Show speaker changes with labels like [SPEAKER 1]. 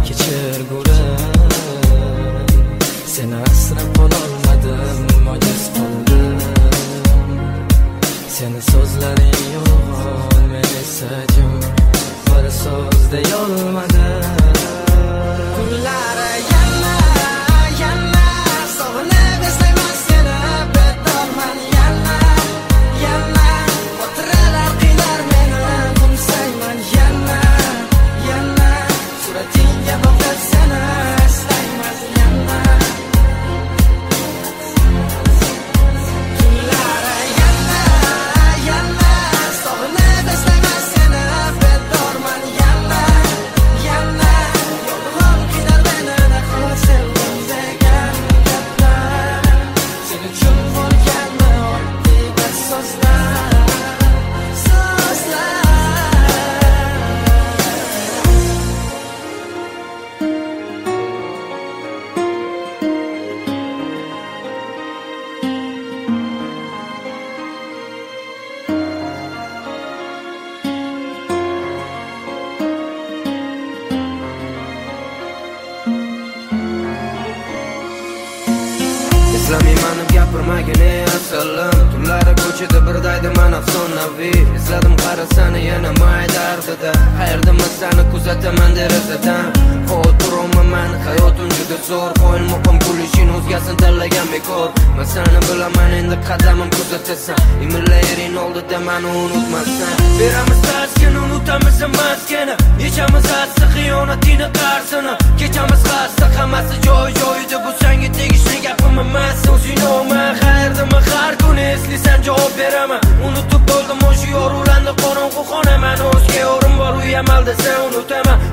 [SPEAKER 1] kechir gurim. Seni asrab qololmadim, ojiz qoldim. Seni so'zlaring yo'g'on, men esa jim bir so'z deyolmadim. Kunlari yana sog'inib eslayman seni, bedorman yana xotiralar qiynar meni, qo'msayman yana suratingga boqib seni istayman yana. Kunlari yana sog'inib eslayman seni, bedorman yana yolg'on qiynar meni, nahot sevdim degan gaplar sen uchun bo'lganmi oddiy bir so'zlar.
[SPEAKER 2] Eslamayman gapirmagin ey asallam, tunlari ko'chada birdaydiman afsonaviy. Esladim qarasani yana may dardida, qayerdaman seni kuzataman derazadan. Xotirman hayotim juda zo'r, qo'yilmoqim kulishing o'zgasini tanlagan bekor. Men seni bilaman endi qadamim kuzatasan, imillayring oldida meni unutmasdan. Beramiz taskin, unutamiz maskani, yechamiz asli xiyonatingni qarsini. Kechamiz xasta, hammasi joy-joyida, bu senga tegishli gapim emas. O'zing olma, qayerdami har kuni eslaysan javob beraman. Unutib bo'ldim o'sha yorug'landi qorong'u xona, men o'zga o'rim bor, u amalda sen unutaman.